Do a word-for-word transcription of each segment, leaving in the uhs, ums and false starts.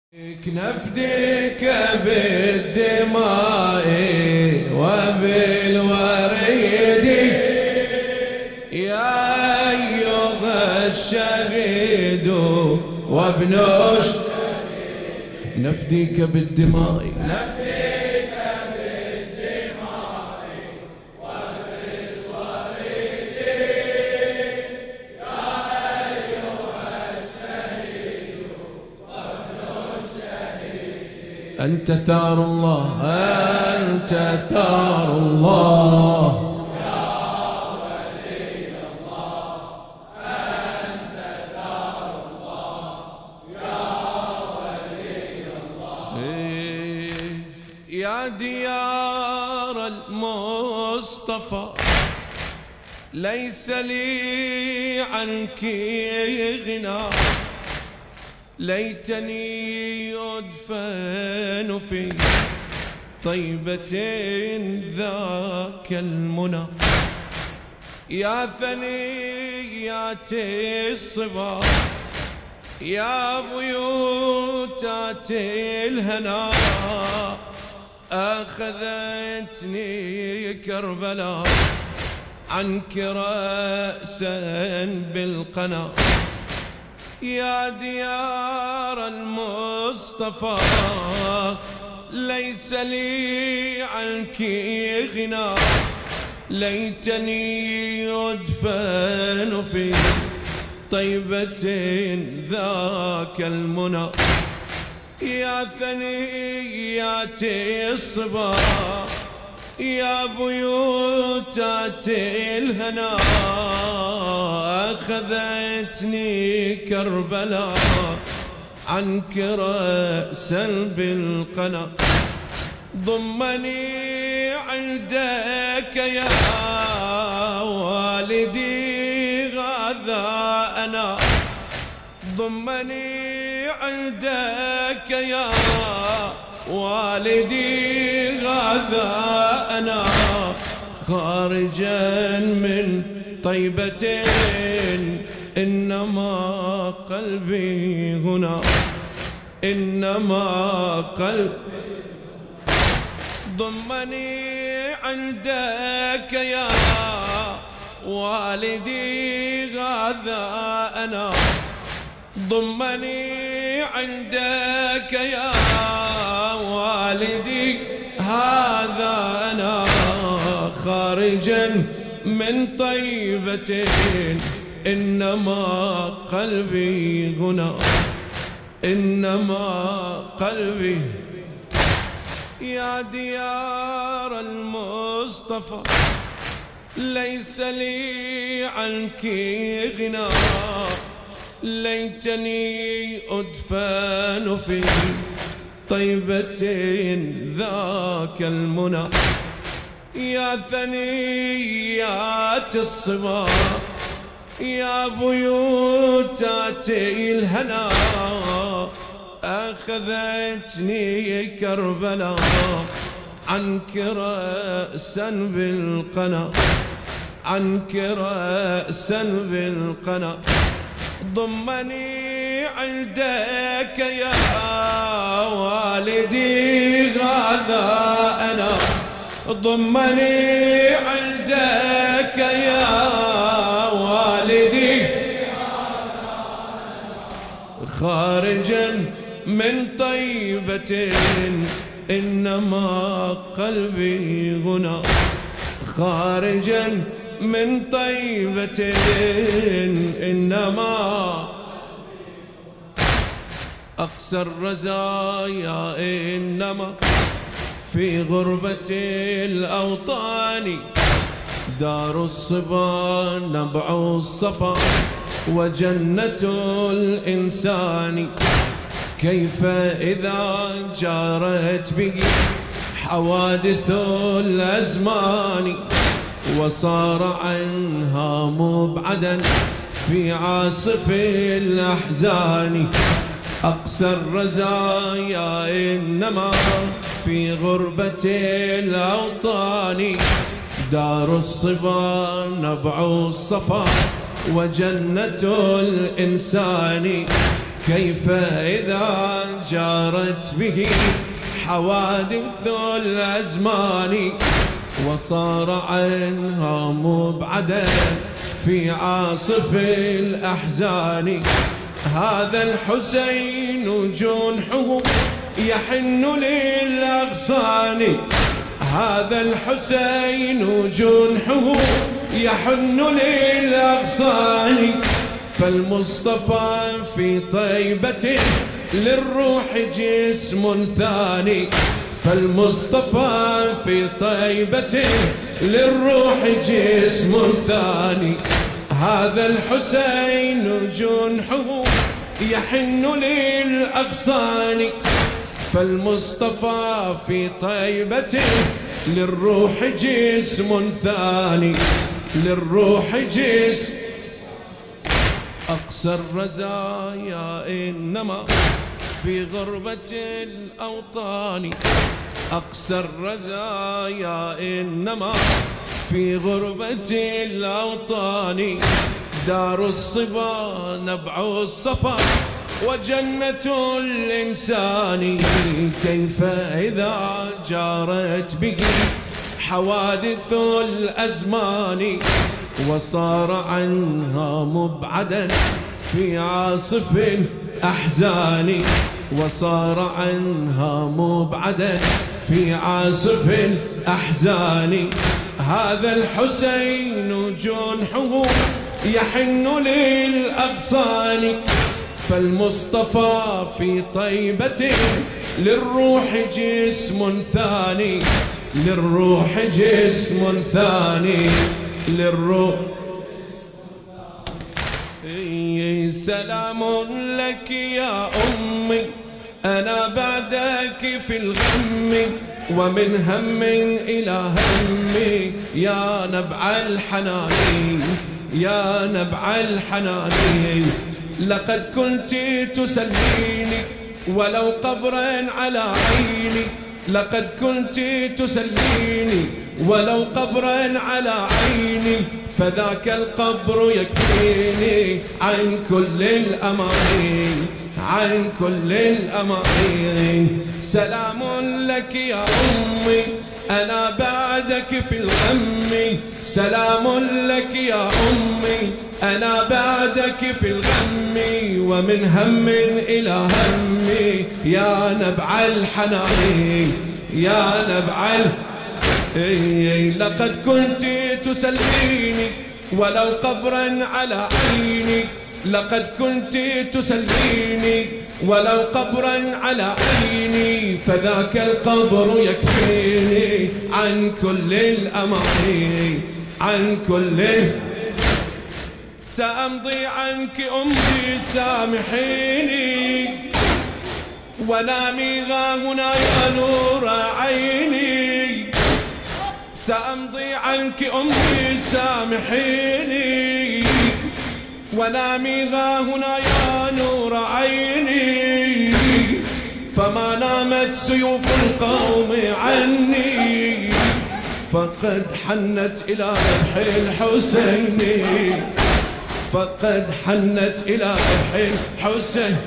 نفديك بالدماء وبالوريد يا أيها الشهيد وابن الشهيد نفديك بالدماء نفديك بالدماء وبالوريد يا أيها الشهيد وابن الشهيد أنت ثار الله أنت ثار الله يا ولي الله أنت ثار الله يا ولي الله يا ديار المصطفى ليس لي عنك غنى ليتني يدفن في طيبة ذاك المنى يا ثنيات الصبا يا بيوتات الهنا أخذتني كربلاء عنك رأسا بالقنا يا ديار المصطفى ليس لي عنك غنى ليتني يدفن في طيبة ذاك المنى يا ثنيات الصبا يا بيوتات الهنا أخذتني كربلاء عنك رأسا بالقنا ضمني عندك يا والدي غذا أنا ضمني عندك يا والدي غذا أنا خارجا من طيبة إنما قلبي هنا إنما قلبي ضمني عندك يا والدي هذا أنا ضمني عندك يا والدي هذا أنا خارجا من طيبة إنما قلبي هنا إنما قلبي يا ديار المصطفى ليس لي عنك غنى ليتني أدفن في طيبة ذاك المنى يا ثنيات الصبا يا بيوتات الهنا أخذتني كربلاء عنك رأسا بالقنا عنك رأسا بالقنا ضمني عندك يا والدي هذا أنا ضمني عندك يا والدي خارجا من طيبة إنما قلبي هنا خارجا من طيبة إنما أقسى الرزايا إنما في غربة الأوطان دار الصبا نبع الصفا وجنة الإنسان كيف إذا جارت به حوادث الأزمان وصار عنها مبعدا في عاصف الأحزان أقسى الرزايا إنما في غربة الأوطان دار الصبا نبع الصفا وجنة الإنسان كيف إذا جارت به حوادث الأزمان وصار عنها مبعدا في عاصف الأحزان. هذا الحسين جنحه يحن للأغصان، هذا الحسين جنحه يحن للأغصان. فالمصطفى في طيبة للروح جسم ثاني، فالمصطفى في طيبة للروح جسم ثاني. هذا الحسين جنحه يحن للأغصان، فالمصطفى في طيبة للروح جسم ثاني، للروح جسم. أقصى الرزايا إنما في غربة الأوطان، أقصى الرزايا إنما في غربة الأوطان. دار الصبا نبع الصفا وجنة الإنسان. كيف إذا جارت به حوادث الأزمان وصار عنها مبعدا في عاصف الأحزان، وصار عنها مبعدا في عاصف الأحزان. هذا الحسين جنحه يحن للأغصان، فالمصطفى في طيبة للروح جسم ثاني، للروح جسم ثاني، للروح. سلام لك يا أمي أنا بعدك في الغم، ومن هم إلى هم يا نبع الحنان، يا نبع الحنان. لقد كنت تسليني ولو قبرا على عيني، لقد كنت تسليني ولو قبرا على عيني. فذاك القبر يكفيني عن كل الأماني، عن كل الأماني. سلام لك يا أمي أنا بعدك في الغم، سلام لك يا أمي أنا بعدك في الغم. ومن هم إلى هم يا نبع الحنان، يا نبع الحنان. لقد كنت تسليني ولو قبرا على عيني، لقد كنت تسليني ولو قبرا على عيني. فذاك القبر يكفيني عن كل الأماني، عن كل. سأمضي عنك أمي سامحيني ونامي ها هنا يا نور عيني. سأمضي عنك أمي سامحيني ونامي ها هنا يا نور عيني. فما نامت سيوف القوم عني، فقد حنت إلى ذبح الحسين، فقد حنت إلى ذبح الحسين.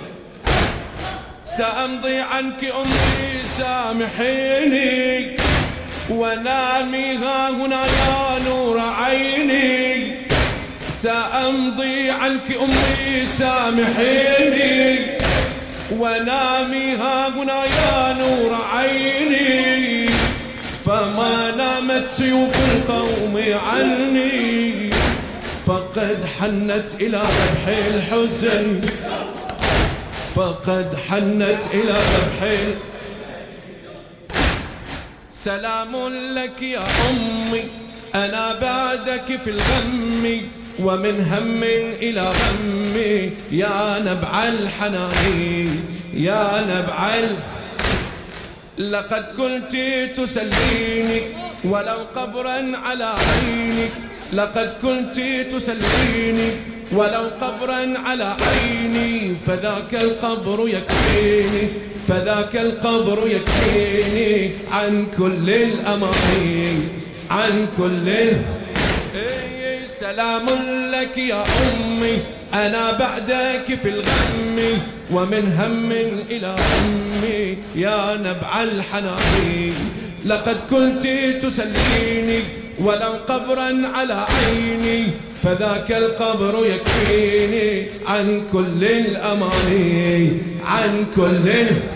سأمضي عنك أمي سامحيني ونامي ها هنا يا نور عيني. سأمضي عنك أمي سامحيني ونامي ها هنا يا نور عيني. فما نامت سيوف القوم عني، فقد حنت إلى ذبح الحزن، فقد حنت إلى ذبح. سلام لك يا أمي أنا بعدك في الغم، ومن هم إلى غم يا نبع الحنان، يا نبع ال... لقد كنت تسليني ولو قبرا على عينك، لقد كنت تسليني ولو قبرا على عيني. فذاك القبر يكفيني، فذاك القبر يكفيني عن كل الأماني، عن كل ال... سلام لك يا أمي أنا بعدك في الغم ومن هم إلى هم يا نبع الحنان لقد كنت تسليني ولو قبرا على عيني فذاك القبر يكفيني عن كل الأماني عن كل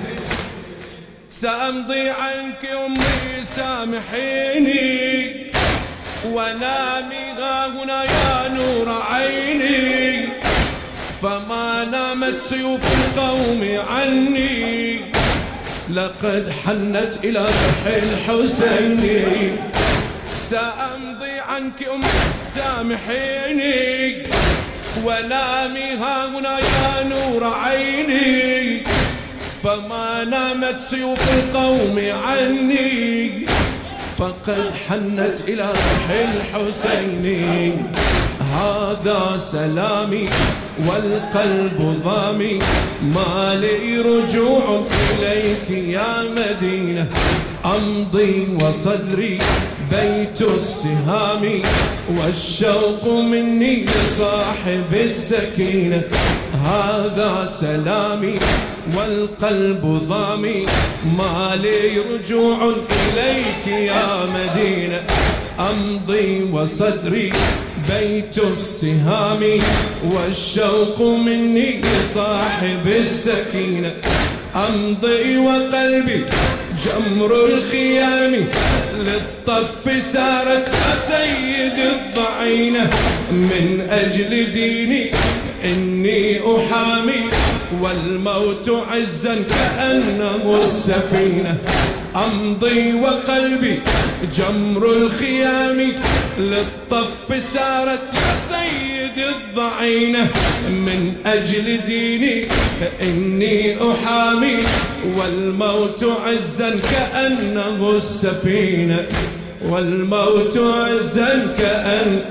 سأمضي عنك أمي سامحيني ونامي هنا يا نور عيني فما نامت سيوف القوم عني لقد حنت إلى ذبح الحسين سأمضي عنك أمي سامحيني ونامي هنا يا نور عيني فما نامت سيوف القوم عني فقد حنت إلى ذبح الحسين هذا سلامي والقلب ضامي ما لي رجوع إليك يا مدينة أمضي وصدري بيت السهام والشوق مني لصاحب السكينة هذا سلامي والقلب ضامي ما لي رجوع إليك يا مدينة أمضي وصدري بيت السهام والشوق مني لصاحب السكينة أمضي وقلبي جمر الخيام للطف سارت سيد الضعينة من أجل ديني إني أحامي والموت عزا كأنه السفينة أمضي وقلبي جمر الخيام للطف سارت يا سيد الضعينة من أجل ديني إني أحامي والموت عزا كأنه السفينة والموت عزا كأنه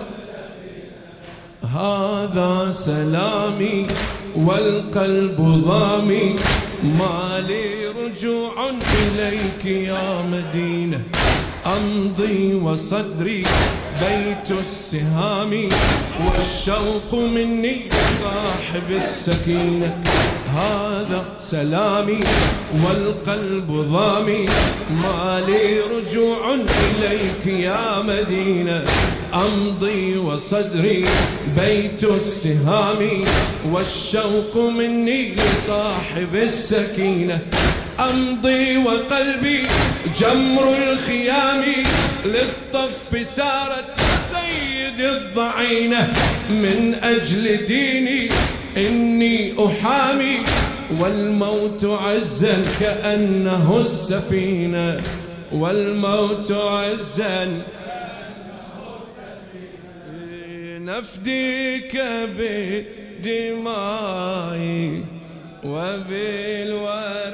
هذا سلامي والقلب ضامي ما لي رجوع إليك يا مدينة أمضي وصدري بيت السهام والشوق مني صاحب السكينة هذا سلامي والقلب ضامي ما لي رجوع إليك يا مدينة أمضي وصدري بيت السهام والشوق مني لصاحب السكينة أمضي وقلبي جمر الخيام للطف سارت سيد الضعينة من أجل ديني إني أحامي والموت عزا كأنه السفينة والموت عزا نفديك بدمائي وبالوالد